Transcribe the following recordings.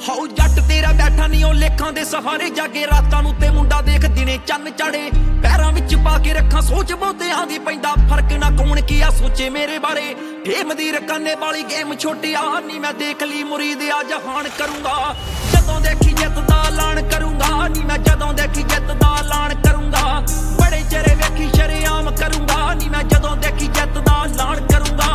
how ਜੱਟ ਤੇਰਾ ਬੈਠਾ ਨਹੀਂ ਉਹ ਲੇਖਾਂ ਦੇ ਸਹਾਰੇ ਜਾਗੇ ਰਾਤਾਂ ਨੂੰ ਤੇ ਮੁੰਡਾ ਦੇਖ ਦਿਨੇ ਚੰਨ ਚੜੇ ਪੈਰਾਂ ਵਿੱਚ ਪਾ ਕੇ ਰੱਖਾਂ ਸੋਚ ਬਹੁਤਿਆਂ ਦੀ ਪੈਂਦਾ ਫਰਕ ਨਾ ਕੌਣ ਕੀ ਆ ਸੋਚੇ ਮੇਰੇ ਬਾਰੇ ਗੇਮ ਦੀ ਰਕਾਨੇ ਵਾਲੀ ਗੇਮ ਛੋਟਿਆ ਨਹੀਂ ਮੈਂ ਦੇਖ ਲਈ ਮੁਰੀਦ ਆ ਜਹਾਨ ਕਰੂੰਗਾ ਜਦੋਂ ਦੇਖੀ ਜਿੱਤ ਦਾ ਐਲਾਨ ਕਰੂੰਗਾ ਨਹੀਂ ਮੈਂ ਜਦੋਂ ਦੇਖੀ ਜਿੱਤ ਦਾ ਐਲਾਨ ਕਰੂੰਗਾ ਬੜੇ ਚਿਹਰੇ ਵੇਖੀ ਸ਼ਰੇਆਮ ਕਰੂੰਗਾ ਨਹੀਂ ਮੈਂ ਜਦੋਂ ਦੇਖੀ ਜਿੱਤ ਦਾ ਐਲਾਨ ਕਰੂੰਗਾ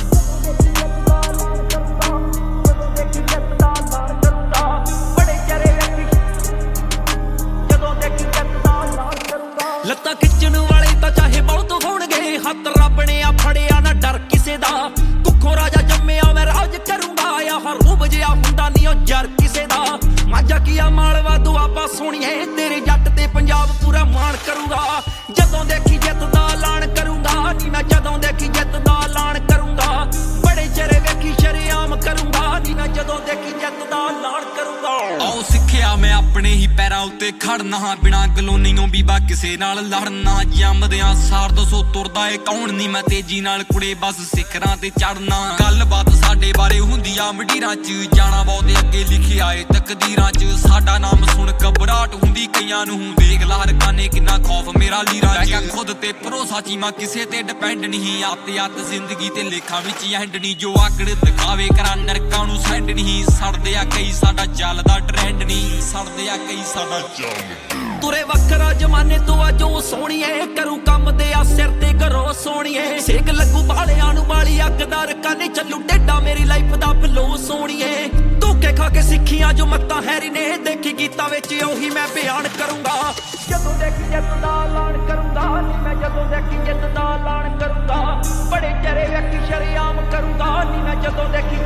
ਲੱਤਾਂ ਖਿੱਚਣ ਵਾਲੇ ਤਾਂ ਚਾਹੇ ਬਹੁਤ ਹੋਣਗੇ ਹੱਥ ਰੱਬ ਨੇ ਆ ਫੜਿਆ ਨਾ ਡਰ ਕਿਸੇ ਦਾ ਕੁੱਖੋਂ ਰਾਜਾ ਜੰਮਿਆ ਮੈਂ ਰਾਜ ਕਰੂੰਗਾ ਆ ਹਰੂਬ ਜਿਹਾ ਹੁੰਦਾ ਨਹੀਂ ਉਹ ਜਰ ਕਿਸੇ ਦਾ ਮਾਝਾ ਕੀਆ ਮਾਲਵਾ ਦੁਆਬਾ ਸੋਹਣੀਏ ਤੇਰੇ ਜੱਟ ਤੇ ਪੰਜਾਬ ਪੂਰਾ ਮਾਣ ਕਰੂੰਗਾ ਜਦੋਂ ਦੇਖੀ ਜਿੱਤ ਦਾ ਐਲਾਨ ਕਰੂੰਗਾ ਨਹੀਂ ਮੈਂ ਜਦੋਂ ਦੇਖੀ ਜਿੱਤ ਦਾ ਐਲਾਨ ਕਰੂੰਗਾ ਬੜੇ ਚਿਹਰੇ ਵੇਖੀ ਸ਼ਰੇਆਮ ਕਰੂੰਗਾ ਨਹੀਂ ਮੈਂ ਜਦੋਂ ਦੇਖੀ ਜਿੱਤ ਦਾ ਐਲਾਨ ਕਰੂੰਗਾ ਆਓ ਸਿੱਖਿਆ ਮੈਂ ਆਪਣੇ ਹੀ ਪੈਰਾਂ ਉੱਤੇ ਖੜਨਾ ਹਾਂ ਬਿਨਾਂ ਗਲੋਨੀਓਂ ਬੀਬਾ ਕਿਸੇ ਨਾਲ ਲੜਨਾ ਜੰਮਦਿਆਂ ਸਾਰ ਦਸੋ ਤੁਰਦਾ ਏ ਕੌਣ ਨਹੀਂ ਮੈਂ ਤੇਜ਼ੀ ਨਾਲ ਕੁੜੇ ਬਸ ਸਿਖਰਾਂ ਤੇ ਚੜਨਾ ਗੱਲਬਾਤ ਸਾਡੇ ਬਾਰੇ ਹੁੰਦੀ ਆ ਮੰਡੀਰਾਂ 'ਚ ਜਾਣਾ ਬਹੁਤ ਅੱਗੇ ਲਿਖਿਆ ਏ ਤਕਦੀਰਾਂ 'ਚ ਸਾਡਾ ਨਾਮ ਸੁਣ ਘਬਰਾਹਟ ਹੁੰਦੀ ਕਈਆਂ ਨੂੰ ਦੇਖ ਲਾ ਰਕਾਨੇ ਕਿੰਨਾ ਖੌਫ ਮੇਰਾ ਲੀਰਾਂ 'ਚ ਖੁਦ ਤੇ ਭਰੋਸਾ ਚੀਮਾ ਕਿਸੇ ਤੇ ਡਿਪੈਂਡ ਨਹੀਂ ਆਪਤੇ ਅੱਤ ਜ਼ਿੰਦਗੀ ਤੇ ਲੇਖਾਂ ਵਿੱਚ ਐਂਡ ਨਹੀਂ ਜੋ ਆਕੜ ਦਿਖਾਵੇ ਕਰਾਂ ਨਰਕਾਂ ਨੂੰ ਸੈਂਡ ਨਹੀਂ ਸੜਦੇ ਆ ਕਈ ਸਾਡਾ ਚੱਲਦਾ ਟ੍ਰੈਂਡ ਨਹੀਂ ਸੜਦੇ ਆ ਕਈ ਸਾਡਾ ਚੱਲ ਤੁਰੇ ਵੱਖਰਾ ਜਮਾਨੇ ਤੋਂ ਆ ਜੋ ਸੋਹਣੀਏ ਕਰੂ ਕੰਮ ਦੇ ਆ ਸਿਰ ਤੇ ਘਰੋਂ ਸੋਹਣੀਏ ਸੇਕ ਲੱਗੂ ਬਾਲਿਆਂ ਨੂੰ ਬਾਲੀ ਅੱਗ ਦਾ ਰਕਾਨੇ ਚੱਲੂ ਟੇਡਾ ਮੇਰੀ ਲਾਈਫ ਦਾ ਫਲੋ ਸੋਹਣੀਏ ਧੋਖੇ ਖਾ ਕੇ ਸਿੱਖੀਆਂ ਜੋ ਮੱਤਾਂ ਹੈਰੀ ਨੇ ਦੇਖੀ ਗੀਤਾਂ ਵਿੱਚ ਉਹੀ ਮੈਂ ਬਿਆਨ ਕਰੂੰਗਾ ਜਦੋਂ ਦੇਖੀ ਜਿੱਤ ਦਾ ਐਲਾਨ ਕਰੂੰਗਾ ਨਹੀਂ ਮੈਂ ਜਦੋਂ ਦੇਖੀ ਜਿੱਤ ਦਾ ਐਲਾਨ ਕਰੂੰਗਾ ਬੜੇ ਚਿਹਰੇ ਵੇਖੀ ਸ਼ਰੇਆਮ ਕਰੂੰਗਾ ਨਹੀਂ ਮੈਂ ਜਦੋਂ ਦੇਖੀ